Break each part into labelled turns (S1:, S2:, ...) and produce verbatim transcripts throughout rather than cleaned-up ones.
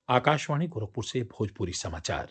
S1: आकाशवाणी गोरखपुर से भोजपुरी समाचार।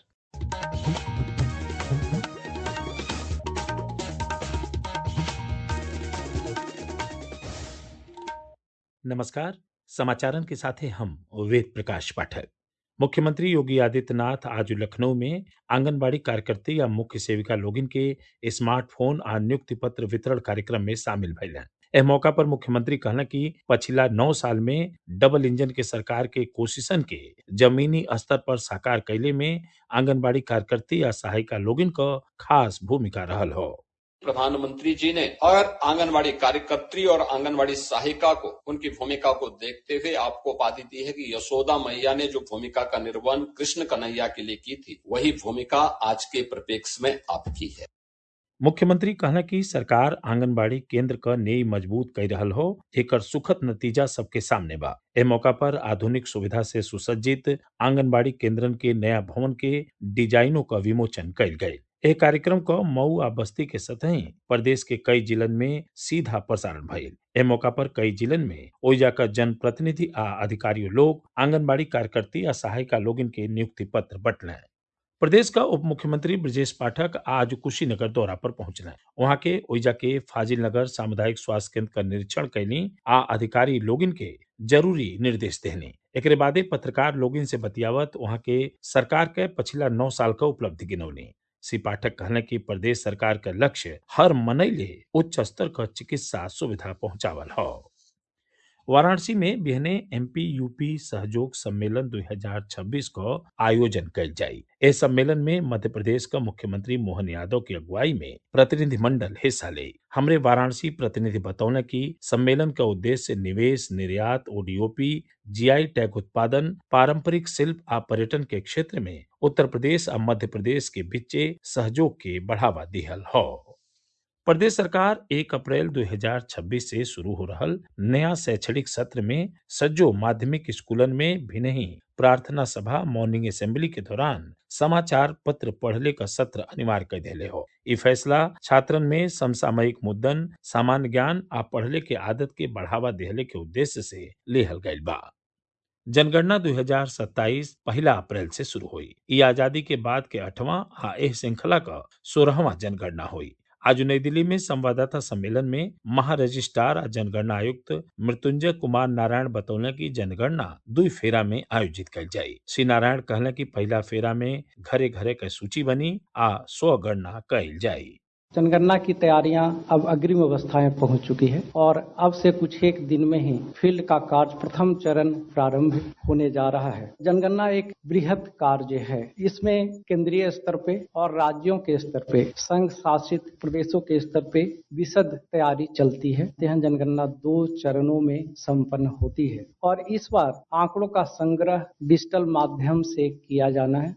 S1: नमस्कार। समाचारन के साथ हैं हम वेद प्रकाश पाठक। मुख्यमंत्री योगी आदित्यनाथ आज लखनऊ में आंगनबाड़ी कार्यकर्ती या मुख्य सेविका लोगिन के स्मार्टफोन आ नियुक्ति पत्र वितरण कार्यक्रम में शामिल भइलन। एह मौका पर मुख्यमंत्री कहलन कि पछिला नौ साल में डबल इंजन के सरकार के कोशिशन के जमीनी स्तर पर साकार कैले में आंगनबाड़ी कार्यकर्ती या सहायिका लोगिन क खास भूमिका रहल हो।
S2: प्रधानमंत्री जी ने और आंगनवाड़ी कार्यकर्त्री और आंगनवाड़ी सहायिका को उनकी भूमिका को देखते हुए आपको उपाधि दी है कि यशोदा मैया ने जो भूमिका का निर्वहन कृष्ण कन्हैया के लिए की थी, वही भूमिका आज के परिप्रेक्ष्य में आपकी है।
S1: मुख्यमंत्री कहना कि सरकार आंगनबाड़ी केंद्र क नेई मजबूत कर रहल हो, एकर सुखद नतीजा सबके सामने बा। ए मौका पर आधुनिक सुविधा से सुसज्जित आंगनबाड़ी केंद्रन के नया भवन के डिजाइनों का विमोचन कइल गयी। एह कार्यक्रम क मऊ आ बस्ती के सतही प्रदेश के कई जिलन में सीधा प्रसारण भइल। ए मौका पर कई जिलन में ओइजा क जनप्रतिनिधि आ अधिकारियों लोग आंगनबाड़ी कार्यकर्ती आ सहायिका लोगिन के नियुक्ति पत्र बंटले। प्रदेश का उप मुख्यमंत्री ब्रजेश पाठक आज कुशीनगर दौरा पर पहुंचले। वहां के ओइजा के फाजिल नगर सामुदायिक स्वास्थ्य केंद्र का निरीक्षण कैली आ अधिकारी लोगिन के जरूरी निर्देश देहनी। एकरे बादे पत्रकार लोगिन से बतियावत वहां के सरकार के पछिला नौ साल का उपलब्धि गिनौनी। श्री पाठक कहले कि प्रदेश सरकार का लक्ष्य हर मनई ले उच्च स्तर का चिकित्सा सुविधा पहुंचावल हो। वाराणसी में बिहने एमपी यूपी सहयोग सम्मेलन दो हजार छब्बीस का आयोजन कल जाई। इस सम्मेलन में मध्य प्रदेश का मुख्यमंत्री मोहन यादव की अगुवाई में प्रतिनिधिमंडल हिस्सा ले। हमरे वाराणसी प्रतिनिधि बतौने की सम्मेलन का उद्देश्य निवेश, निर्यात, ओडीओपी, जीआई टैग उत्पादन, पारंपरिक शिल्प आ पर्यटन के क्षेत्र में उत्तर प्रदेश और मध्य प्रदेश के बीचे सहयोग के बढ़ावा दिहल हो। प्रदेश सरकार एक अप्रैल दो हजार छब्बीस से शुरू हो रहल नया शैक्षणिक सत्र में सज्जो माध्यमिक स्कूलन में भी नहीं प्रार्थना सभा, मॉर्निंग असेंबली के दौरान समाचार पत्र पढ़ले का सत्र अनिवार्य कर देले हो। ये फैसला छात्रन में समसामयिक मुद्दन, सामान्य ज्ञान आ पढ़ले के आदत के बढ़ावा देहले के उद्देश्य से लेहल गइल बा। जनगणना दो हजार सत्ताईस पहला अप्रैल से शुरू हुई। ये आजादी के बाद के आठवां आ एह श्रृंखला का सोलहवां जनगणना हुई। आज नई दिल्ली में संवाददाता सम्मेलन में महारजिस्ट्रार और जनगणना आयुक्त मृत्युंजय कुमार नारायण बतौले की जनगणना दुई फेरा में आयोजित कल जाई। श्री नारायण कहले कि पहला फेरा में घरे घरे के सूची बनी आ स्वगणना कल जाई।
S3: जनगणना की तैयारियां अब अग्रिम अवस्थाएं पहुंच चुकी है और अब से कुछ एक दिन में ही फील्ड का कार्य प्रथम चरण प्रारंभ होने जा रहा है। जनगणना एक बृहद कार्य है। इसमें केंद्रीय स्तर पे और राज्यों के स्तर पे, संघ शासित प्रदेशों के स्तर पे विशद तैयारी चलती है। यह जनगणना दो चरणों में संपन्न होती है और इस बार आंकड़ों का संग्रह डिजिटल माध्यम से किया जाना है।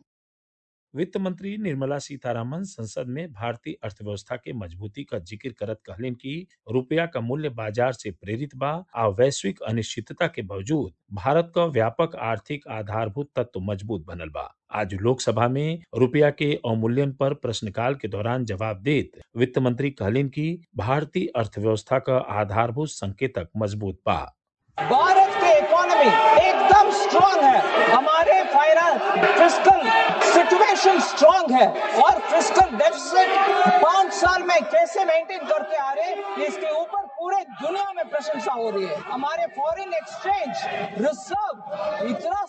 S1: वित्त मंत्री निर्मला सीतारामन संसद में भारतीय अर्थव्यवस्था के मजबूती का जिक्र करत कहलिन कि रुपया का मूल्य बाजार से प्रेरित बा आ वैश्विक अनिश्चितता के बावजूद भारत का व्यापक आर्थिक आधारभूत तत्व मजबूत बनल बा। आज लोकसभा में रुपया के अवमूल्यन पर प्रश्नकाल के दौरान जवाब देत वित्त मंत्री कहलिन कि भारतीय अर्थव्यवस्था का आधारभूत संकेतक मजबूत बा।
S4: भारत की इकोनॉमी एकदम स्ट्रांग है, हमारे फाइनेंस फिस्कल सिचुएशन स्ट्रांग है और फिस्कल डेफिसिट पांच साल में कैसे मेंटेन करके आ रहे हैं, इसके ऊपर पूरे दुनिया में प्रशंसा हो रही है। हमारे फॉरेन एक्सचेंज रिजर्व इतना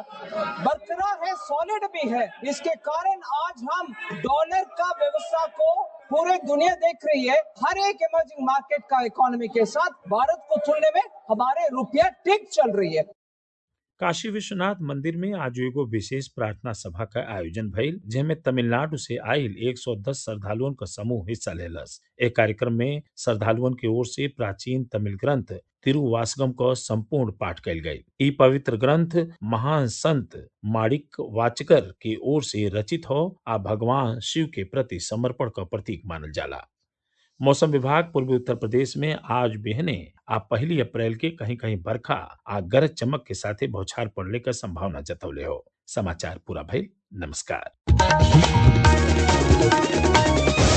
S4: बरकरार है, सॉलिड भी है। इसके कारण आज हम डॉलर का व्यवस्था को पूरे दुनिया देख रही है। हर एक इमर्जिंग मार्केट का इकोनॉमी के साथ भारत को तुलने में हमारे रुपया ठीक चल रही है।
S1: काशी विश्वनाथ मंदिर में आज एगो विशेष प्रार्थना सभा का आयोजन भइल, जेमे तमिलनाडु से आयल एक सौ दस श्रद्धालुओं का समूह हिस्सा लेलस। एक कार्यक्रम में श्रद्धालुओं की ओर से प्राचीन तमिल ग्रंथ तिरुवासगम का संपूर्ण पाठ कल गई। ई पवित्र ग्रंथ महान संत माणिक वाचकर की ओर से रचित हो आ भगवान शिव के प्रति समर्पण का प्रतीक मानल जाला। मौसम विभाग पूर्वी उत्तर प्रदेश में आज बिहने आ पहली अप्रैल के कहीं कहीं बरखा आ गरज चमक के साथ बौछार पड़ने का संभावना जतौले हो। समाचार पूरा भइल। नमस्कार।